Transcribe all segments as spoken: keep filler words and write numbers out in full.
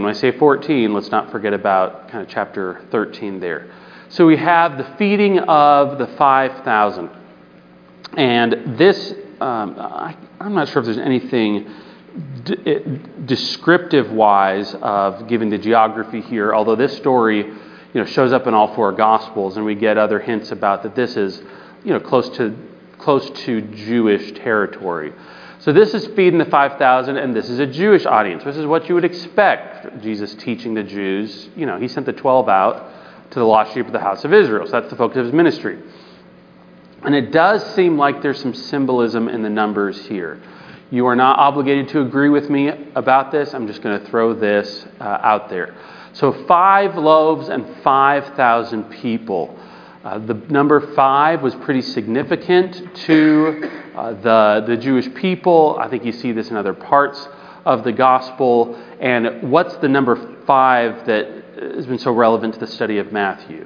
When I say fourteen, let's not forget about kind of chapter thirteen there. So we have the feeding of the five thousand. And this, um, I, I'm not sure if there's anything d- descriptive-wise of giving the geography here, although this story, you know, shows up in all four Gospels, and we get other hints about that this is, you know, close to close to Jewish territory. So this is feeding the five thousand, and this is a Jewish audience. This is what you would expect, Jesus teaching the Jews. You know, he sent the twelve out to the lost sheep of the house of Israel. So that's the focus of his ministry. And it does seem like there's some symbolism in the numbers here. You are not obligated to agree with me about this. I'm just going to throw this uh, out there. So five loaves and five thousand people. Uh, the number five was pretty significant to uh, the, the Jewish people. I think you see this in other parts of the gospel. And what's the number five that has been so relevant to the study of Matthew?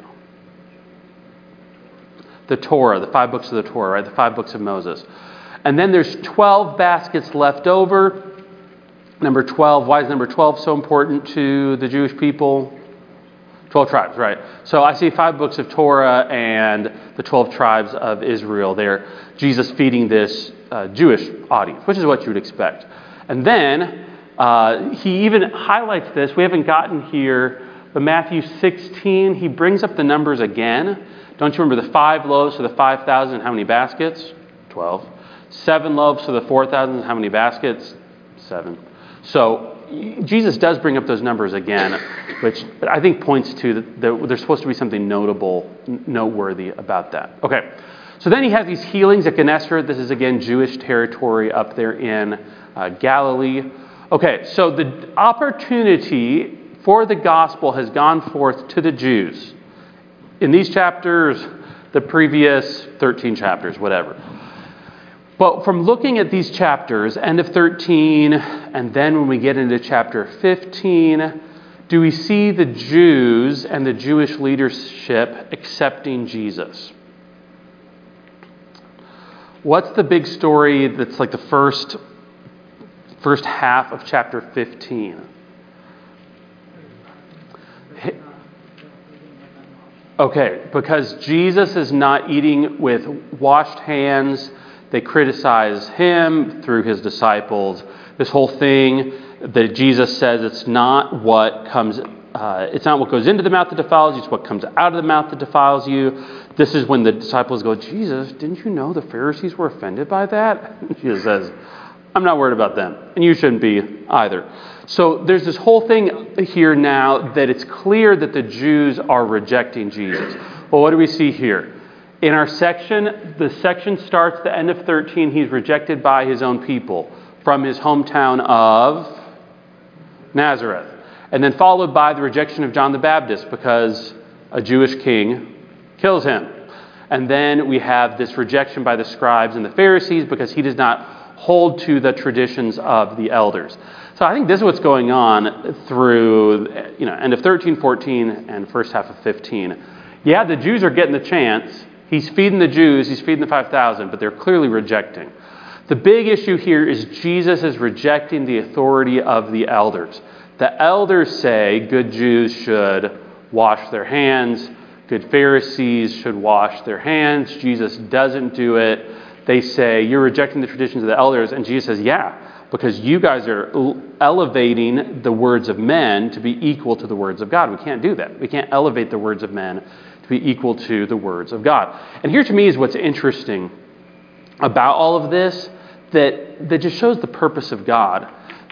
The Torah, the five books of the Torah, right? The five books of Moses. And then there's twelve baskets left over. Number twelve, why is number twelve so important to the Jewish people? twelve tribes, right. So I see five books of Torah and the twelve tribes of Israel there. Jesus feeding this uh, Jewish audience, which is what you would expect. And then uh, he even highlights this. We haven't gotten here, but Matthew sixteen, he brings up the numbers again. Don't you remember the five loaves for the five thousand? How many baskets? twelve. Seven loaves for the four thousand. How many baskets? Seven. So Jesus does bring up those numbers again, which I think points to that there's supposed to be something notable, noteworthy about that. Okay. So then he has these healings at Gennesaret. This is, again, Jewish territory up there in uh, Galilee. Okay, so the opportunity for the gospel has gone forth to the Jews. In these chapters, the previous thirteen chapters, whatever. But from looking at these chapters, end of thirteen, and then when we get into chapter fifteen, do we see the Jews and the Jewish leadership accepting Jesus? What's the big story that's like the first, first half of chapter fifteen? Okay, because Jesus is not eating with washed hands. They criticize him through his disciples. This whole thing that Jesus says it's not what comes, uh, it's not what goes into the mouth that defiles you, it's what comes out of the mouth that defiles you. This is when the disciples go, Jesus, didn't you know the Pharisees were offended by that? Jesus says, I'm not worried about them, and you shouldn't be either. So there's this whole thing here now that it's clear that the Jews are rejecting Jesus. Well, what do we see here? In our section, the section starts the end of thirteen. He's rejected by his own people from his hometown of Nazareth. And then followed by the rejection of John the Baptist because a Jewish king kills him. And then we have this rejection by the scribes and the Pharisees because he does not hold to the traditions of the elders. So I think this is what's going on through, you know, end of thirteen, fourteen, and first half of fifteen. Yeah, the Jews are getting the chance. He's feeding the Jews, he's feeding the five thousand, but they're clearly rejecting. The big issue here is Jesus is rejecting the authority of the elders. The elders say good Jews should wash their hands, good Pharisees should wash their hands. Jesus doesn't do it. They say, you're rejecting the traditions of the elders. And Jesus says, yeah, because you guys are elevating the words of men to be equal to the words of God. We can't do that. We can't elevate the words of men to be equal to the words of God. And here to me is what's interesting about all of this, that, that just shows the purpose of God.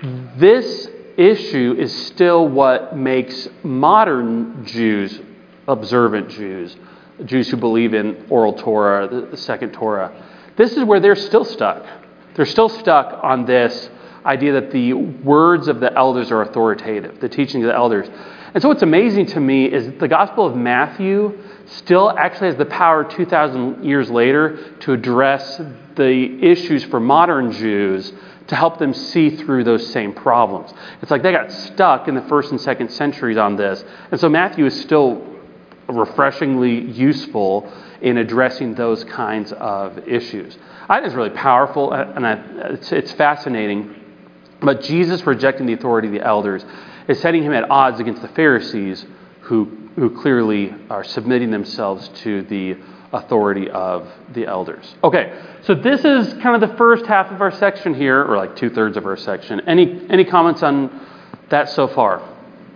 This issue is still what makes modern Jews, observant Jews, Jews who believe in oral Torah, the, the second Torah, this is where they're still stuck. They're still stuck on this idea that the words of the elders are authoritative, the teaching of the elders. And so what's amazing to me is the Gospel of Matthew still actually has the power two thousand years later to address the issues for modern Jews to help them see through those same problems. It's like they got stuck in the first and second centuries on this. And so Matthew is still refreshingly useful in addressing those kinds of issues. I think it's really powerful, and I, it's, it's fascinating. But Jesus rejecting the authority of the elders is setting him at odds against the Pharisees who, who clearly are submitting themselves to the authority of the elders. Okay, so this is kind of the first half of our section here, or like two-thirds of our section. Any, any comments on that so far?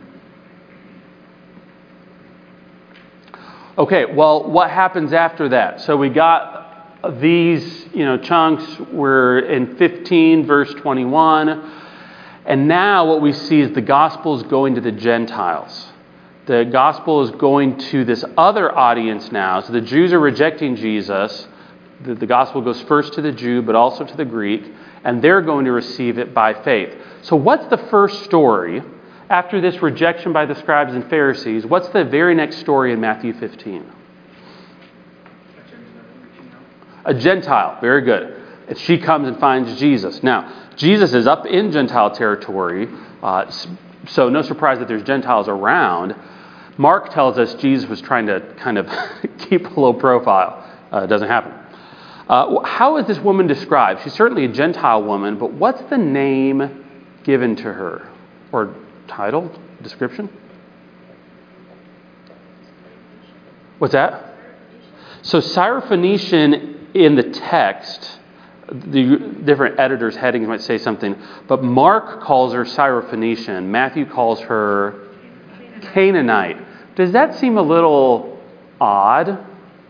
Okay, well, what happens after that? So we got these, you know, chunks. We're in fifteen, verse twenty-one. And now what we see is the gospel is going to the Gentiles. The gospel is going to this other audience now. So the Jews are rejecting Jesus. The, the gospel goes first to the Jew, but also to the Greek. And they're going to receive it by faith. So what's the first story? After this rejection by the scribes and Pharisees, what's the very next story in Matthew fifteen? A Gentile. Very good. And she comes and finds Jesus. Now, Jesus is up in Gentile territory, uh, so no surprise that there's Gentiles around. Mark tells us Jesus was trying to kind of keep a low profile. Uh, it doesn't happen. Uh, how is this woman described? She's certainly a Gentile woman, but what's the name given to her? Or title, description? What's that? So Syrophoenician in the text, the different editors' headings might say something, but Mark calls her Syrophoenician. Matthew calls her Canaanite. Does that seem a little odd?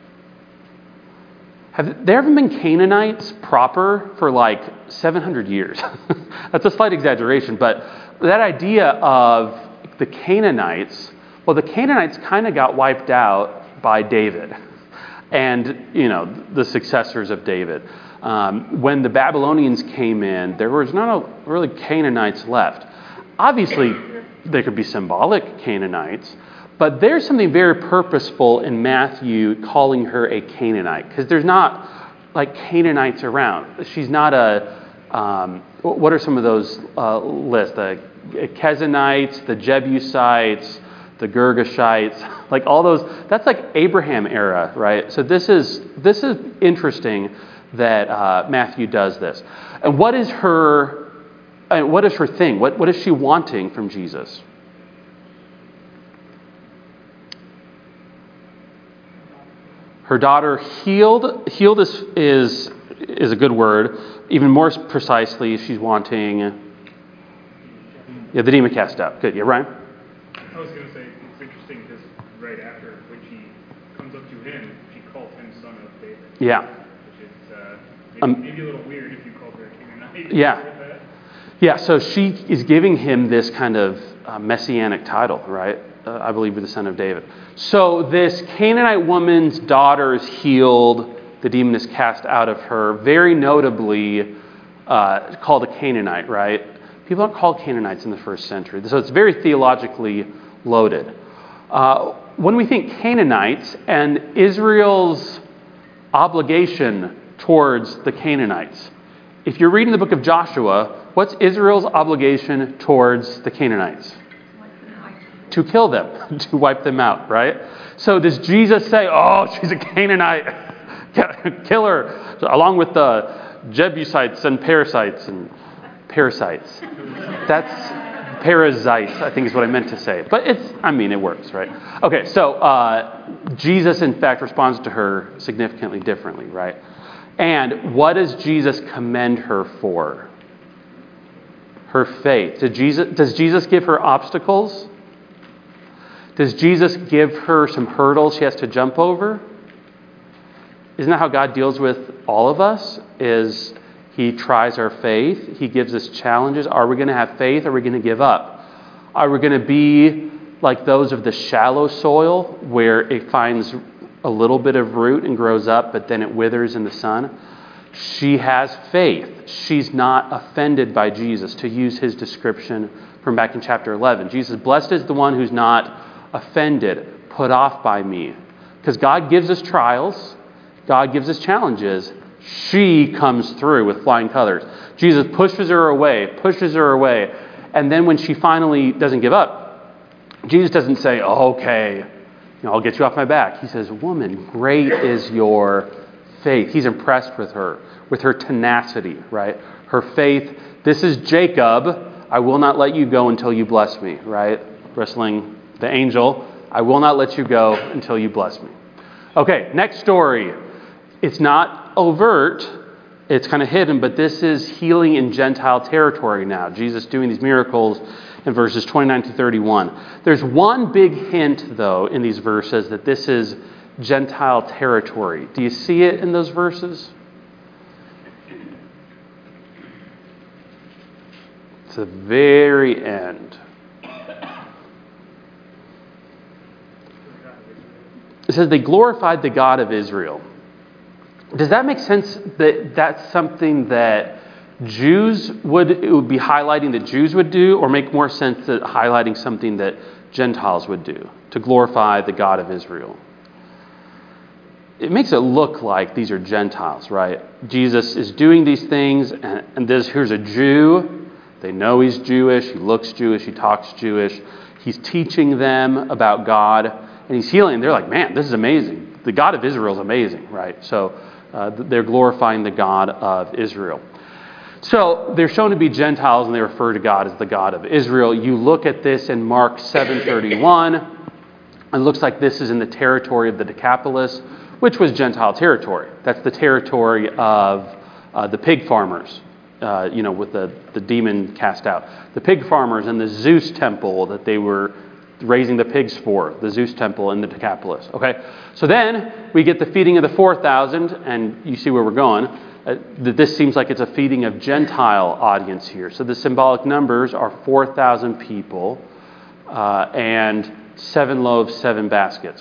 Have there ever been Canaanites proper for like seven hundred years? That's a slight exaggeration, but that idea of the Canaanites, well, the Canaanites kind of got wiped out by David and, you know, the successors of David. Um, when the Babylonians came in, there was not a, really Canaanites left. Obviously, there could be symbolic Canaanites, but there's something very purposeful in Matthew calling her a Canaanite, because there's not like Canaanites around. She's not a, um, what are some of those uh, lists? The Kezanites, the Jebusites, the Girgashites, like all those, that's like Abraham era, right? So this is, this is interesting that uh, Matthew does this. And what is her, uh, what is her thing? What, what is she wanting from Jesus? Her daughter healed. Healed is, is, is a good word. Even more precisely, she's wanting, yeah, the demon cast out. Good. Yeah, Ryan? I was going to say, it's interesting because right after, when she comes up to him, she calls him son of David. Yeah. Which is uh, maybe, Um, maybe a little weird if you called her a Canaanite. Yeah. Yeah, so she is giving him this kind of uh, messianic title, right? Uh, I believe you're the son of David. So this Canaanite woman's daughter is healed. The demon is cast out of her. Very notably uh, called a Canaanite, right? People aren't called Canaanites in the first century. So it's very theologically loaded. Uh, when we think Canaanites and Israel's obligation towards the Canaanites, if you're reading the book of Joshua, what's Israel's obligation towards the Canaanites? To kill them, to wipe them out, right? So does Jesus say, oh, she's a Canaanite, kill her, along with the Jebusites and Perizzites and parasites? That's parasites, I think is what I meant to say. But it's, I mean, it works, right? Okay, so uh, Jesus, in fact, responds to her significantly differently, right? And what does Jesus commend her for? Her faith. Did Jesus, does Jesus give her obstacles? Does Jesus give her some hurdles she has to jump over? Isn't that how God deals with all of us? Is He tries our faith. He gives us challenges. Are we going to have faith? Or are we going to give up? Are we going to be like those of the shallow soil where it finds a little bit of root and grows up, but then it withers in the sun? She has faith. She's not offended by Jesus, to use his description from back in chapter eleven. Jesus, blessed is the one who's not offended, put off by me. Because God gives us trials. God gives us challenges. She comes through with flying colors. Jesus pushes her away, pushes her away. And then when she finally doesn't give up, Jesus doesn't say, oh, okay, you know, I'll get you off my back. He says, woman, great is your faith. He's impressed with her, with her tenacity, right? Her faith. This is Jacob, I will not let you go until you bless me, right? Wrestling the angel, I will not let you go until you bless me. Okay, next story. It's not overt, it's kind of hidden, but this is healing in Gentile territory now. Jesus doing these miracles in verses twenty-nine to thirty-one. There's one big hint, though, in these verses that this is Gentile territory. Do you see it in those verses? It's the very end. It says they glorified the God of Israel. Does that make sense that that's something that Jews would, it would be highlighting that Jews would do, or make more sense that highlighting something that Gentiles would do, to glorify the God of Israel? It makes it look like these are Gentiles, right? Jesus is doing these things, and, and this, here's a Jew. They know he's Jewish. He looks Jewish. He talks Jewish. He's teaching them about God, and he's healing. They're like, man, this is amazing. The God of Israel is amazing, right? So uh, they're glorifying the God of Israel. So they're shown to be Gentiles, and they refer to God as the God of Israel. You look at this in Mark seven thirty-one, and it looks like this is in the territory of the Decapolis, which was Gentile territory. That's the territory of uh, the pig farmers, uh, you know, with the, the demon cast out. The pig farmers and the Zeus temple that they were raising the pigs for, the Zeus temple in the Decapolis. Okay, so then we get the feeding of the four thousand, and you see where we're going. Uh, this seems like it's a feeding of Gentile audience here. So the symbolic numbers are four thousand people uh, and seven loaves, seven baskets.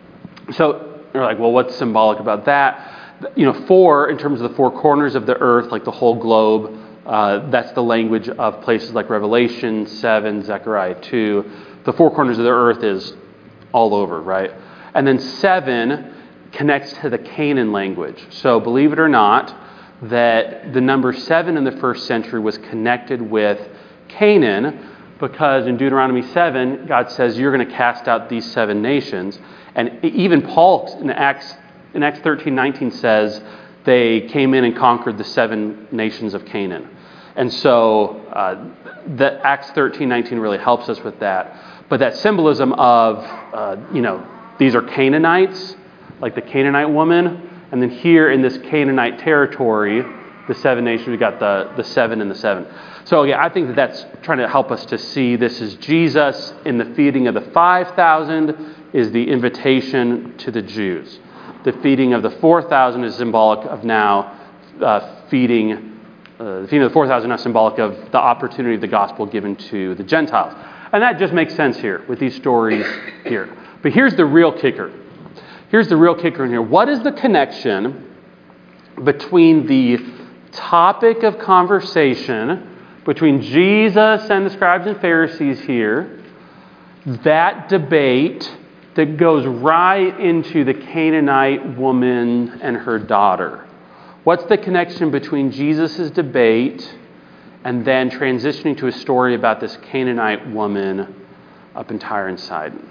So you're like, well, what's symbolic about that? You know, four, in terms of the four corners of the earth, like the whole globe, uh, that's the language of places like Revelation seven, Zechariah two. The four corners of the earth is all over, right? And then seven connects to the Canaan language. So believe it or not, that the number seven in the first century was connected with Canaan, because in Deuteronomy seven, God says, you're going to cast out these seven nations. And even Paul in Acts, in Acts thirteen nineteen says they came in and conquered the seven nations of Canaan. And so uh, the Acts thirteen nineteen really helps us with that. But that symbolism of, uh, you know, these are Canaanites, like the Canaanite woman. And then here in this Canaanite territory, the seven nations, we got the, the seven and the seven. So yeah, I think that that's trying to help us to see this is Jesus in the feeding of the five thousand is the invitation to the Jews. The feeding of the four thousand is symbolic of now uh, feeding, uh, the feeding of the four thousand is symbolic of the opportunity of the gospel given to the Gentiles. And that just makes sense here with these stories here. But here's the real kicker. Here's the real kicker in here. What is the connection between the topic of conversation between Jesus and the scribes and Pharisees here, that debate that goes right into the Canaanite woman and her daughter? What's the connection between Jesus' debate and then transitioning to a story about this Canaanite woman up in Tyre and Sidon?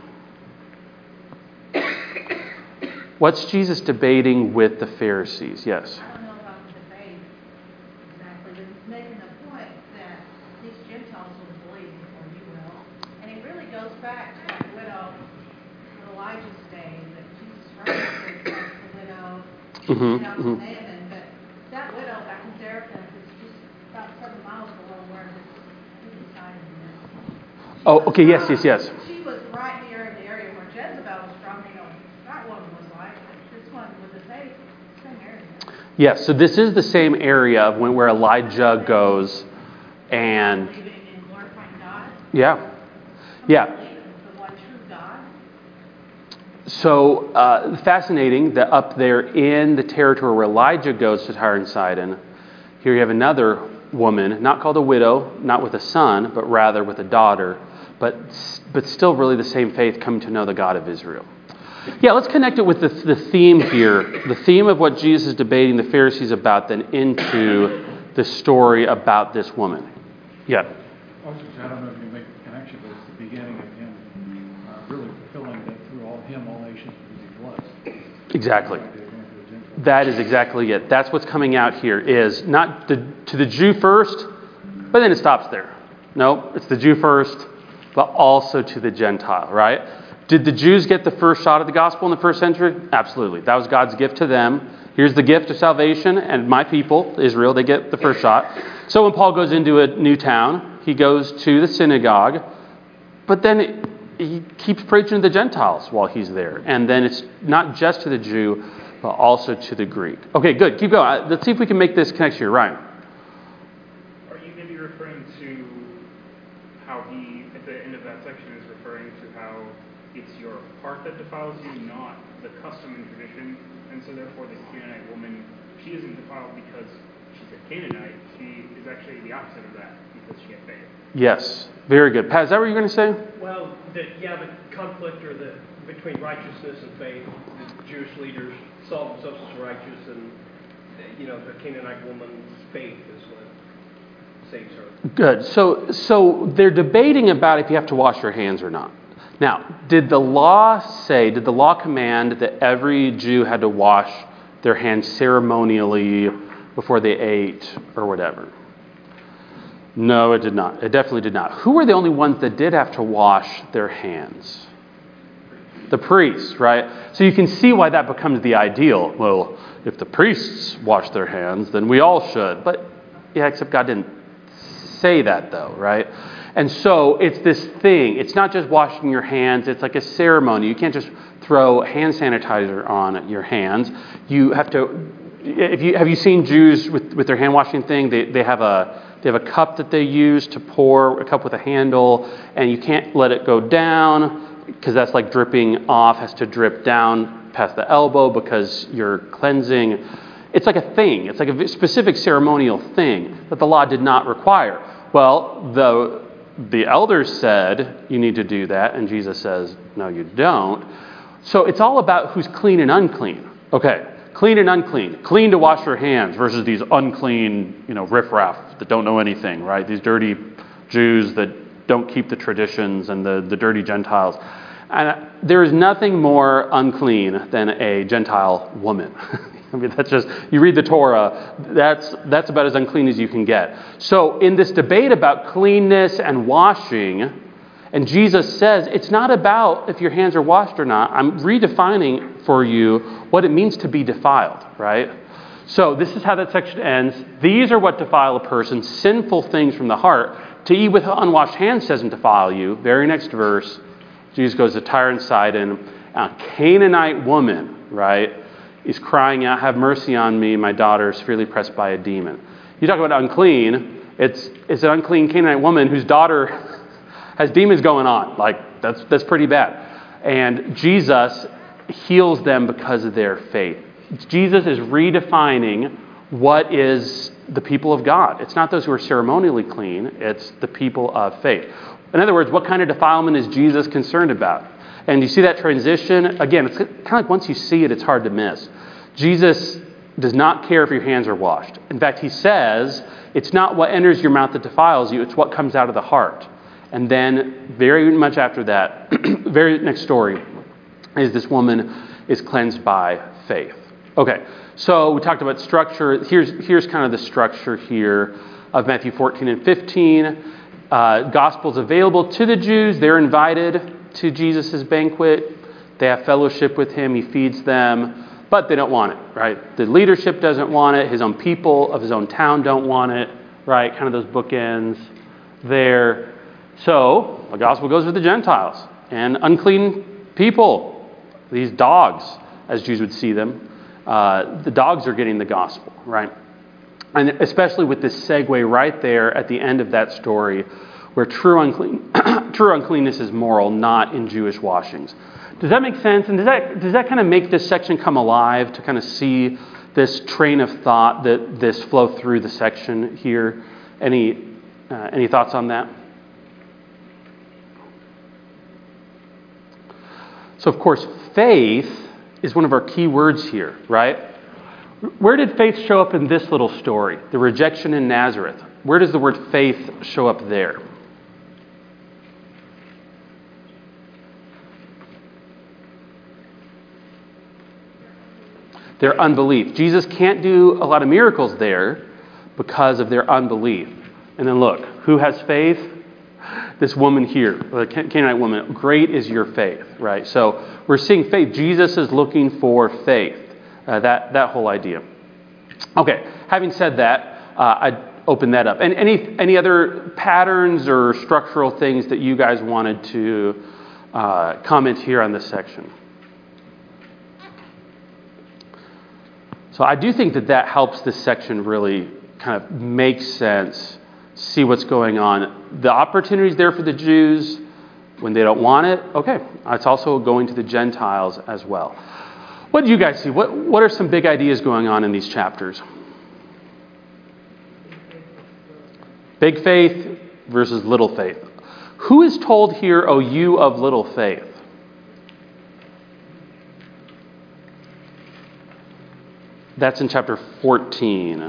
What's Jesus debating with the Pharisees? Yes? I don't know about the debate exactly, but he's making the point that these Gentiles will believe before you will. And it really goes back to that widow in Elijah's day, that Jesus referenced the widow Mm-hmm, out mm-hmm. in Naaman. But that widow back in Zarephath is just about seven miles below where this Sidon is. Oh, okay, yes, yes, yes. She was right near in the area where Jezebel was from. You know, that woman was like, this one was the same, same area. Yes, so this is the same area of when, where Elijah goes and... Believing in glorifying God. Yeah, yeah. The one true God. So uh, fascinating that up there in the territory where Elijah goes to Tyre and Sidon, here you have another woman, not called a widow, not with a son, but rather with a daughter, but but still really the same faith, coming to know the God of Israel. Yeah, let's connect it with the, the theme here, the theme of what Jesus is debating the Pharisees about, then into the story about this woman. Yeah. I don't know if you make the connection, but it's the beginning of him uh, really fulfilling that through all him, all nations will be blessed. Exactly. That is exactly it. That's what's coming out here, is not the, to the Jew first, but then it stops there. Nope, it's the Jew first, but also to the Gentile, right? Did the Jews get the first shot at the gospel in the first century? Absolutely. That was God's gift to them. Here's the gift of salvation, and my people, Israel, they get the first shot. So when Paul goes into a new town, he goes to the synagogue, but then he keeps preaching to the Gentiles while he's there. And then it's not just to the Jew, but also to the Greek. Okay, good. Keep going. Let's see if we can make this connection here. Ryan. Are you maybe referring to how he, at the end of that section, is referring to how it's your heart that defiles you, not the custom and tradition? And so therefore the Canaanite woman, she isn't defiled because she's a Canaanite. She is actually the opposite of that because she had faith. Yes. Very good. Pat, is that what you're going to say? Well, the, yeah, the conflict or the between righteousness and faith, the Jewish leaders saw themselves as righteous, and you know the Canaanite woman's faith is what saves her. Good. So, so they're debating about if you have to wash your hands or not. Now, did the law say, did the law command that every Jew had to wash their hands ceremonially before they ate or whatever? No, it did not. It definitely did not. Who were the only ones that did have to wash their hands? The priests, right? So you can see why that becomes the ideal. Well, if the priests wash their hands, then we all should. But, yeah, except God didn't say that, though, right? And so it's this thing. It's not just washing your hands. It's like a ceremony. You can't just throw hand sanitizer on your hands. You have to. If you have you seen Jews with, with their hand washing thing? They they have a they have a cup that they use to pour, a cup with a handle, and you can't let it go down because that's like dripping off. Has to drip down past the elbow because you're cleansing. It's like a thing. It's like a specific ceremonial thing that the law did not require. Well, the The elders said, you need to do that, and Jesus says, no, you don't. So it's all about who's clean and unclean. Okay, clean and unclean. Clean to wash your hands versus these unclean, you know, riffraff that don't know anything, right? These dirty Jews that don't keep the traditions and the, the dirty Gentiles. And there is nothing more unclean than a Gentile woman. I mean, that's just, you read the Torah, that's that's about as unclean as you can get. So in this debate about cleanness and washing, and Jesus says, it's not about if your hands are washed or not. I'm redefining for you what it means to be defiled, right? So this is how that section ends. These are what defile a person, sinful things from the heart. To eat with unwashed hands doesn't defile you. Very next verse, Jesus goes to Tyre and Sidon, a Canaanite woman, right? Is crying out, have mercy on me, my daughter is severely pressed by a demon. You talk about unclean, it's it's an unclean Canaanite woman whose daughter has demons going on. Like, that's that's pretty bad. And Jesus heals them because of their faith. Jesus is redefining what is the people of God. It's not those who are ceremonially clean, it's the people of faith. In other words, what kind of defilement is Jesus concerned about? And you see that transition? Again, it's kind of like once you see it, it's hard to miss. Jesus does not care if your hands are washed. In fact, he says, it's not what enters your mouth that defiles you, it's what comes out of the heart. And then very much after that, very next story, is this woman is cleansed by faith. Okay, so we talked about structure. Here's, here's kind of the structure here of Matthew fourteen and fifteen. Uh, gospel's available to the Jews. They're invited to Jesus' banquet. They have fellowship with him. He feeds them, but they don't want it, right? The leadership doesn't want it. His own people of his own town don't want it, right? Kind of those bookends there. So the gospel goes to the Gentiles and unclean people, these dogs, as Jews would see them. Uh, the dogs are getting the gospel, right? And especially with this segue right there at the end of that story, where true unclean, true uncleanness is moral, not in Jewish washings. Does that make sense? And does that does that kind of make this section come alive to kind of see this train of thought that this flow through the section here? Any uh, any thoughts on that? So of course, faith is one of our key words here, right? Where did faith show up in this little story? The rejection in Nazareth. Where does the word faith show up there? Their unbelief. Jesus can't do a lot of miracles there because of their unbelief. And then look, who has faith? this woman here, the Canaanite woman, great is your faith, right? So we're seeing faith. Jesus is looking for faith, uh, that, that whole idea. Okay, having said that, uh, I open that up. And any any other patterns or structural things that you guys wanted to uh, comment here on this section? So I do think that that helps this section really kind of make sense, see what's going on. The opportunity's there for the Jews when they don't want it. Okay, it's also going to the Gentiles as well. What do you guys see? What What are some big ideas going on in these chapters? Big faith versus little faith. Who is told here, "O you of little faith"? That's in chapter fourteen.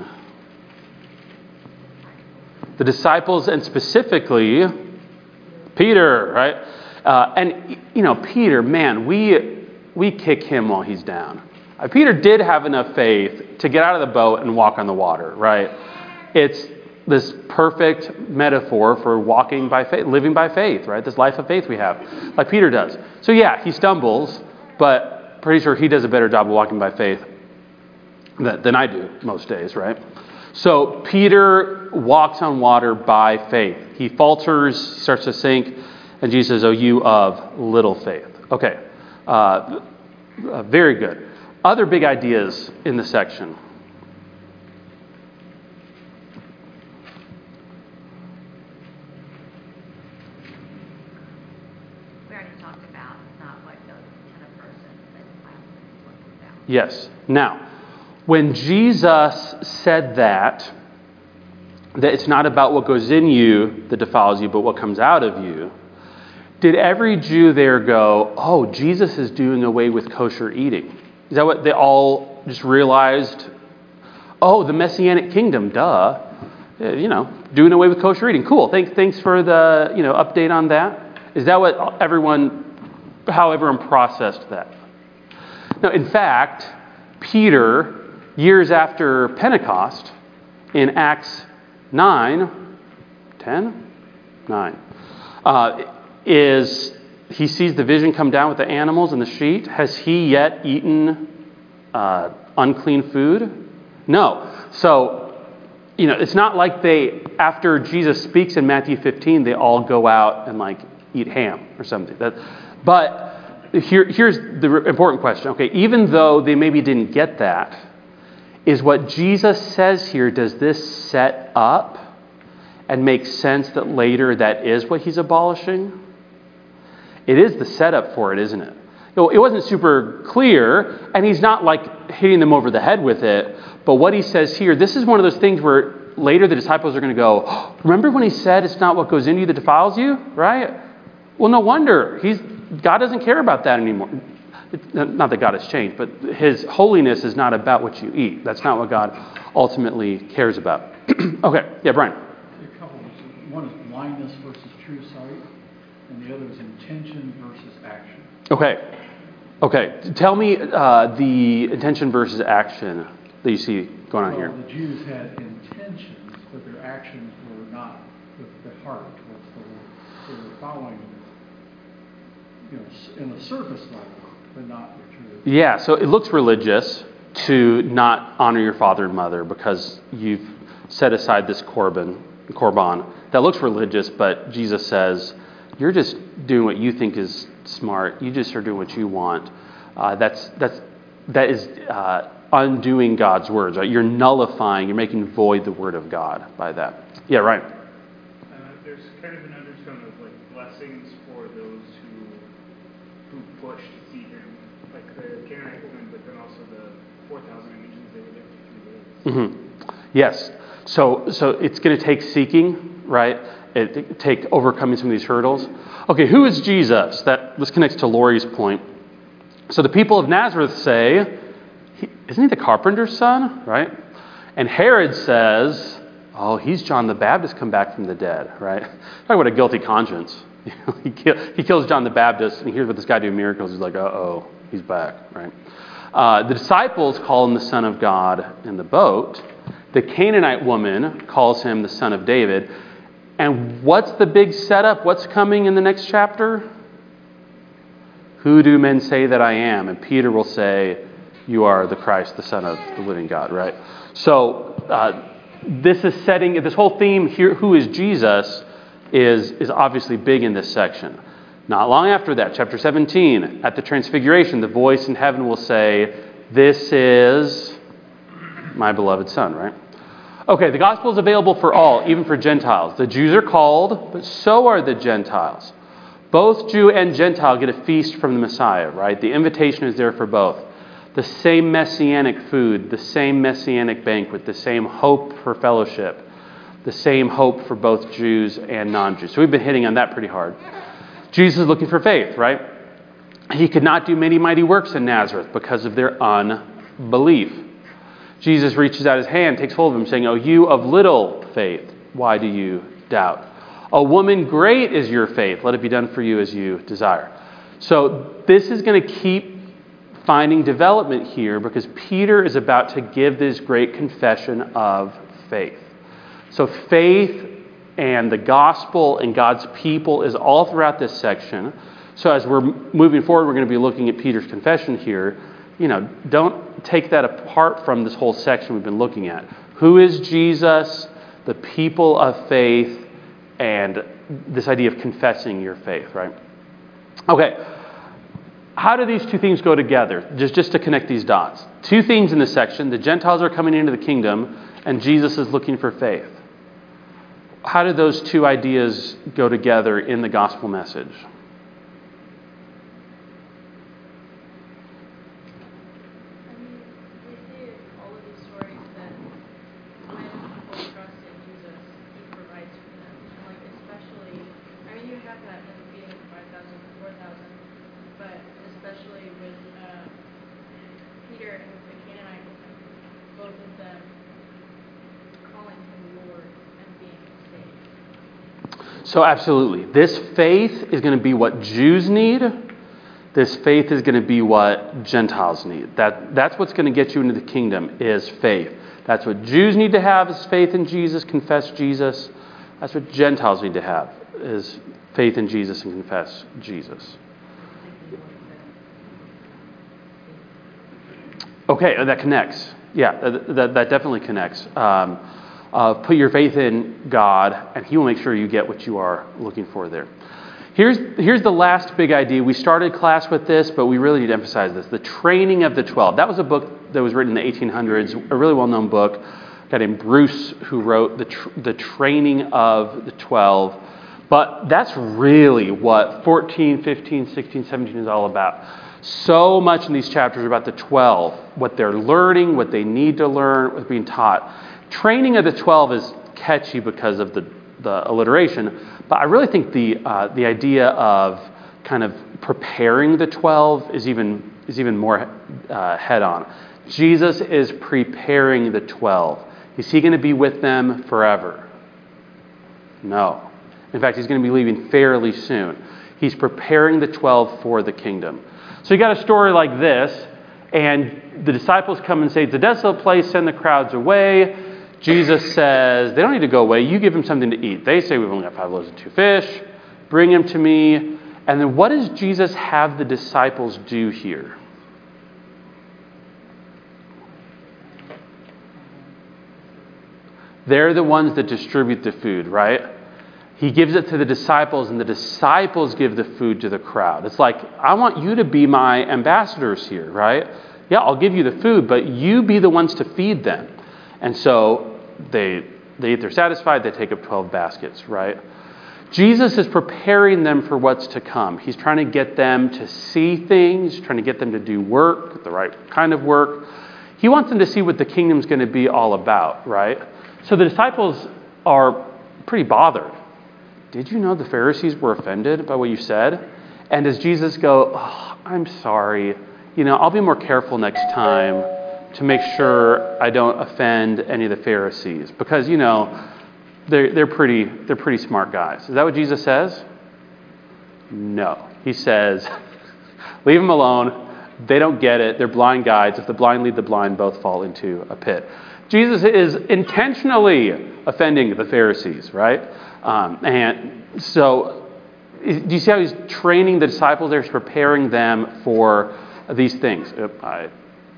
The disciples, and specifically Peter, right? Uh, and, you know, Peter, man, we we kick him while he's down. Uh, Peter did have enough faith to get out of the boat and walk on the water, right? It's this perfect metaphor for walking by faith, living by faith, right? This life of faith we have, like Peter does. So yeah, he stumbles, but pretty sure he does a better job of walking by faith than, than I do most days, right? So Peter walks on water by faith. He falters, starts to sink, and Jesus says, "Oh, you of little faith." Okay, uh, uh, very good. Other big ideas in the section. Yes. Now, when Jesus said that, that it's not about what goes in you that defiles you, but what comes out of you, did every Jew there go, "Oh, Jesus is doing away with kosher eating"? Is that what they all just realized? Oh, the Messianic kingdom, duh. You know, doing away with kosher eating. Cool. Thanks, thanks for the, you know, update on that. Is that what everyone, how everyone processed that? No, in fact, Peter, years after Pentecost, in Acts nine, ten? nine, uh, is he sees the vision come down with the animals and the sheet. Has he yet eaten uh, unclean food? No. So, you know, it's not like they, after Jesus speaks in Matthew fifteen, they all go out and like eat ham or something. That, but Here, here's the important question. Okay, even though they maybe didn't get that, is what Jesus says here, does this set up and make sense that later that is what he's abolishing? It is the setup for it, isn't it? You know, it wasn't super clear, and he's not like hitting them over the head with it, but what he says here, this is one of those things where later the disciples are going to go, oh, remember when he said it's not what goes into you that defiles you, right? Well, no wonder. He's God doesn't care about that anymore. It's not that God has changed, but his holiness is not about what you eat. That's not what God ultimately cares about. Okay, yeah, Brian. A couple of, one is blindness versus true sight, and the other is intention versus action. Okay, okay. Tell me uh, the intention versus action that you see going on well, here. The Jews had intentions, but their actions were not with the heart. What's the word? They were following, you know, in a surface level, but not the truth. Yeah, so it looks religious to not honor your father and mother because you've set aside this korban, korban. That looks religious, but Jesus says, you're just doing what you think is smart. You just are doing what you want. Uh, that's that's that is uh, undoing God's words. Right? You're nullifying. You're making void the word of God by that. Yeah, right. Uh, there's kind of an undertone of like blessings for those who who push to see him, like the Canaanite woman, but then also the four thousand Egyptians they were there for three days. Mm-hmm. Yes. So so it's going to take seeking, right? It, it take overcoming some of these hurdles. Okay, who is Jesus? That this connects to Lori's point. So the people of Nazareth say, he, isn't he the carpenter's son, right? And Herod says, oh, he's John the Baptist come back from the dead, right? Talk about a guilty conscience. he, kill, he kills John the Baptist, and he hears about this guy doing miracles. He's like, uh-oh, he's back, right? Uh, the disciples call him the Son of God in the boat. The Canaanite woman calls him the Son of David. And what's the big setup? What's coming in the next chapter? Who do men say that I am? And Peter will say, you are the Christ, the Son of the living God, right? So uh, this is setting, this whole theme here, who is Jesus, is, is obviously big in this section. Not long after that, chapter seventeen, at the Transfiguration, the voice in heaven will say, this is my beloved Son, right? Okay, the gospel is available for all, even for Gentiles. The Jews are called, but so are the Gentiles. Both Jew and Gentile get a feast from the Messiah, right? The invitation is there for both. The same messianic food, the same messianic banquet, the same hope for fellowship, the same hope for both Jews and non-Jews. So we've been hitting on that pretty hard. Jesus is looking for faith, right? He could not do many mighty works in Nazareth because of their unbelief. Jesus reaches out his hand, takes hold of him, saying, "Oh, you of little faith, why do you doubt? O woman, great is your faith. Let it be done for you as you desire." So this is going to keep finding development here because Peter is about to give this great confession of faith. So faith and the gospel and God's people is all throughout this section. So as we're moving forward, we're going to be looking at Peter's confession here. You know, don't take that apart from this whole section we've been looking at. Who is Jesus, the people of faith, and this idea of confessing your faith, right? Okay, how do these two things go together? Just, just to connect these dots. Two themes in this section. The Gentiles are coming into the kingdom, and Jesus is looking for faith. How do those two ideas go together in the gospel message? So absolutely. This faith is going to be what Jews need. This faith is going to be what Gentiles need. That, that's what's going to get you into the kingdom is faith. That's what Jews need to have is faith in Jesus, confess Jesus. That's what Gentiles need to have is faith in Jesus and confess Jesus. Okay, that connects. Yeah, that, that definitely connects. Um, Uh, put your faith in God, and He will make sure you get what you are looking for there. Here's, here's the last big idea. We started class with this, but we really need to emphasize this. The Training of the Twelve. That was a book that was written in the eighteen hundreds, a really well-known book. A guy named Bruce who wrote the, tr- the Training of the Twelve. But that's really what fourteen, fifteen, sixteen, seventeen is all about. So much in these chapters are about the twelve, what they're learning, what they need to learn, what's being taught. Training of the twelve is catchy because of the, the alliteration, but I really think the uh, the idea of kind of preparing the twelve is even is even more uh, head on. Jesus is preparing the twelve. Is he going to be with them forever? No. In fact, he's going to be leaving fairly soon. He's preparing the twelve for the kingdom. So you got a story like this, and the disciples come and say, "It's a desolate place, send the crowds away." Jesus says, they don't need to go away. You give them something to eat. They say, we've only got five loaves and two fish. Bring them to me. And then what does Jesus have the disciples do here? They're the ones that distribute the food, right? He gives it to the disciples, and the disciples give the food to the crowd. It's like, I want you to be my ambassadors here, right? Yeah, I'll give you the food, but you be the ones to feed them. And so they they eat, they're satisfied, they take up twelve baskets, right? Jesus is preparing them for what's to come. He's trying to get them to see things, trying to get them to do work, the right kind of work. He wants them to see what the kingdom's going to be all about, right? So the disciples are pretty bothered. Did you know the Pharisees were offended by what you said? And does Jesus go, oh, I'm sorry, you know, I'll be more careful next time to make sure I don't offend any of the Pharisees, because you know they're they're pretty they're pretty smart guys. Is that what Jesus says? No, he says, leave them alone. They don't get it. They're blind guides. If the blind lead the blind, both fall into a pit. Jesus is intentionally offending the Pharisees, right? Um, and so, do you see how he's training the disciples there? He's preparing them for these things. I,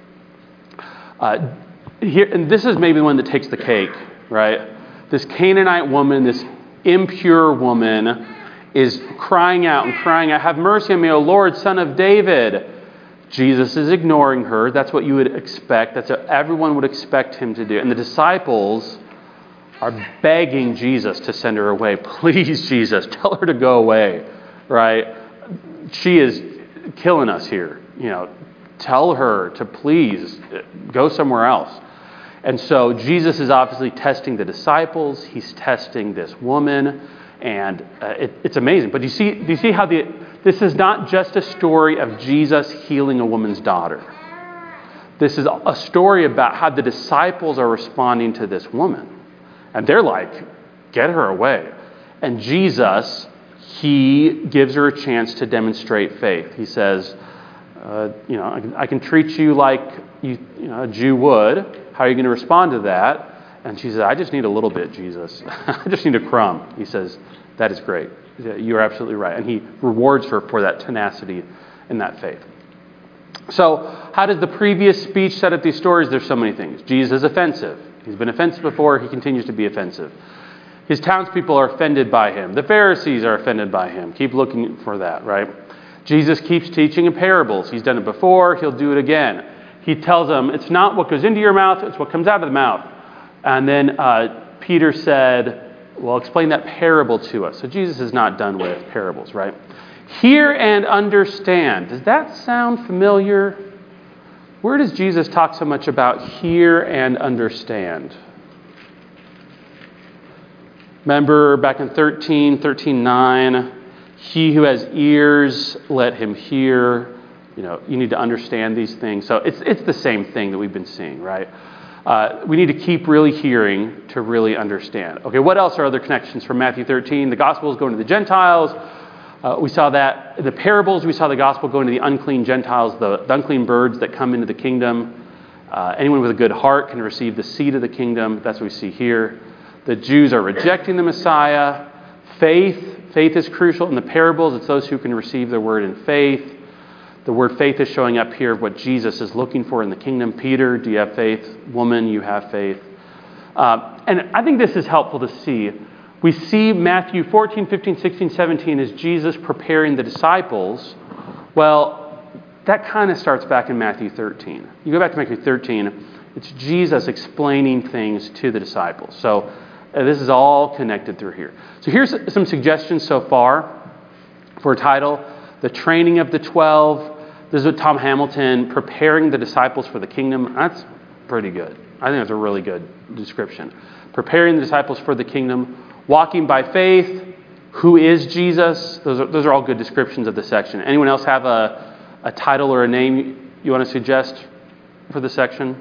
uh, here, and this is maybe the one that takes the cake, right? This Canaanite woman, this impure woman, is crying out and crying out, "Have mercy on me, O Lord, Son of David." Jesus is ignoring her. That's what you would expect. That's what everyone would expect him to do. And the disciples are begging Jesus to send her away. "Please, Jesus, tell her to go away." Right? She is killing us here. You know, tell her to please go somewhere else. And so Jesus is obviously testing the disciples. He's testing this woman. And uh, it, it's amazing. But do you see, do you see how the this is not just a story of Jesus healing a woman's daughter. This is a story about how the disciples are responding to this woman. And they're like, "Get her away." And Jesus, he gives her a chance to demonstrate faith. He says, uh, you know, I can, I can treat you like you, you know, a Jew would. How are you going to respond to that? And she says, "I just need a little bit, Jesus. I just need a crumb." He says, "That is great. You're absolutely right." And he rewards her for that tenacity and that faith. So how does the previous speech set up these stories? There's so many things. Jesus is offensive. He's been offensive before. He continues to be offensive. His townspeople are offended by him. The Pharisees are offended by him. Keep looking for that, right? Jesus keeps teaching in parables. He's done it before. He'll do it again. He tells them, it's not what goes into your mouth, it's what comes out of the mouth. And then uh, Peter said, well, explain that parable to us. So Jesus is not done with parables, right? Hear and understand. Does that sound familiar? Where does Jesus talk so much about hear and understand? Remember back in thirteen, thirteen nine, he who has ears, let him hear. You know, you need to understand these things. So it's it's the same thing that we've been seeing, right? Uh, we need to keep really hearing to really understand. Okay, what else are other connections from Matthew thirteen? The gospel is going to the Gentiles. Uh, we saw that in the parables. We saw the gospel going to the unclean Gentiles, the, the unclean birds that come into the kingdom. Uh, anyone with a good heart can receive the seed of the kingdom. That's what we see here. The Jews are rejecting the Messiah. Faith, faith is crucial in the parables. It's those who can receive the word in faith. The word faith is showing up here of what Jesus is looking for in the kingdom. Peter, do you have faith? Woman, you have faith. Uh, and I think this is helpful to see. We see Matthew fourteen, fifteen, sixteen, seventeen as Jesus preparing the disciples. Well, that kind of starts back in Matthew thirteen. You go back to Matthew thirteen, it's Jesus explaining things to the disciples. So uh, this is all connected through here. So here's some suggestions so far for a title. The training of the twelve. This is what Tom Hamilton, preparing the disciples for the kingdom. That's pretty good. I think that's a really good description. Preparing the disciples for the kingdom. Walking by faith. Who is Jesus? Those are, those are all good descriptions of the section. Anyone else have a, a title or a name you want to suggest for the section?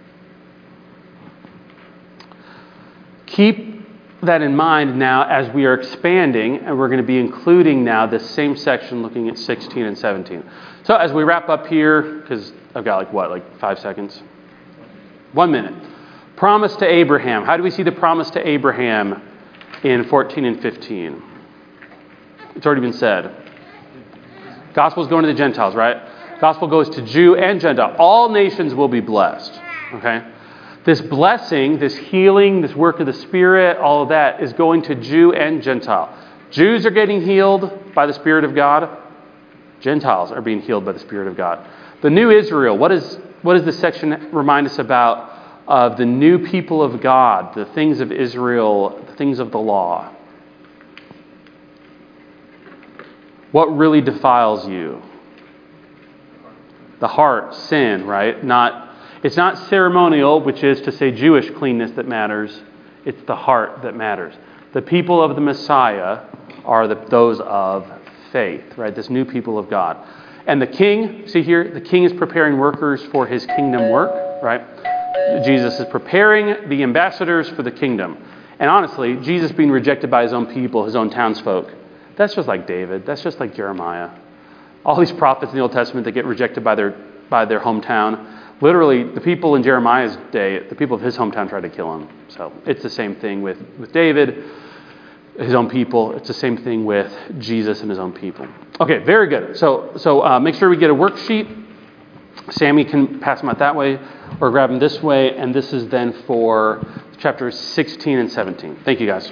Keep that in mind now as we are expanding, and we're going to be including now this same section looking at sixteen and seventeen. So as we wrap up here, because I've got like what, like five seconds? One minute. Promise to Abraham. How do we see the promise to Abraham in fourteen and fifteen? It's already been said. Gospel is going to the Gentiles, right? Gospel goes to Jew and Gentile. All nations will be blessed. Okay? This blessing, this healing, this work of the Spirit, all of that is going to Jew and Gentile. Jews are getting healed by the Spirit of God. Gentiles are being healed by the Spirit of God. The new Israel, what, is, what does this section remind us about? Of the new people of God, the things of Israel, the things of the law. What really defiles you? The heart, sin, right? Not, it's not ceremonial, which is to say Jewish cleanness that matters. It's the heart that matters. The people of the Messiah are the, those of faith, right? This new people of God. And the king, see here, the king is preparing workers for his kingdom work, right? Jesus is preparing the ambassadors for the kingdom. And honestly, Jesus being rejected by his own people, his own townsfolk, that's just like David. That's just like Jeremiah. All these prophets in the Old Testament that get rejected by their by their hometown. Literally, the people in Jeremiah's day, the people of his hometown tried to kill him. So it's the same thing with, with David, his own people. It's the same thing with Jesus and his own people. Okay, very good. So so uh, make sure we get a worksheet. Sammy can pass them out that way or grab them this way. And this is then for chapters sixteen and seventeen. Thank you, guys.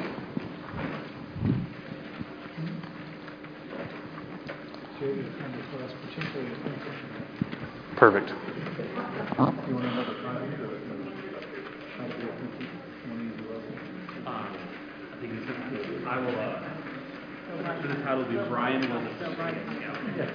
Perfect. You want another copy or try to get one easy lesson? Um, I think it's, I will, uh, so the title will be Brian Will the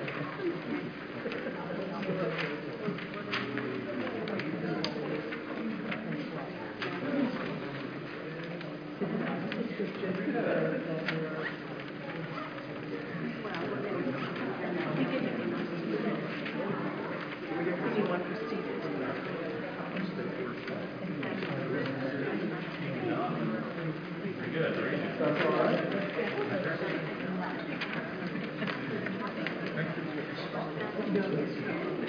Thank you.